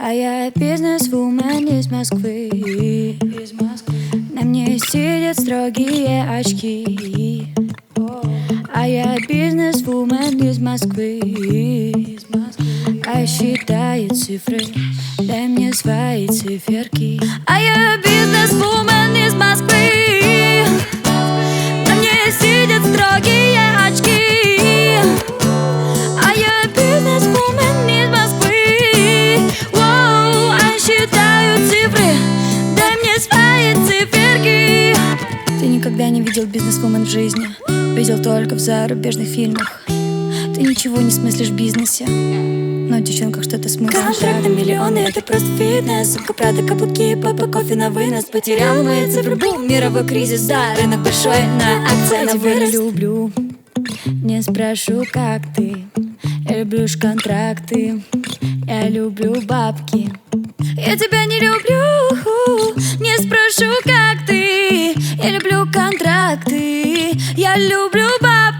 А я бизнес-вумен из Москвы. На мне сидят строгие очки. А я бизнес-вумен из Москвы. А считаю цифры, дай мне свои циферки. А я бизнес-вумен из Москвы. На мне сидят строгие очки. А я бизнес-вумен из Москвы. Воу, а считаю цифры, дай мне свои циферки. Ты никогда не видел бизнес-вумен в жизни, видел только в зарубежных фильмах. Ты ничего не смыслишь в бизнесе, но в девчонках что-то смыслишь. Контракт на миллионы, это просто фитнес. Сумка, Прада, каблуки, папа, кофе на вынос. Потерял мои цифры, бум, мировой кризис. Да, рынок большой, на акции на Я тебя не вырос. люблю, не спрошу, как ты. Я люблю ж контракты, я люблю бабки. Я тебя не люблю, не спрошу, как ты. Я люблю контракты, я люблю бабки.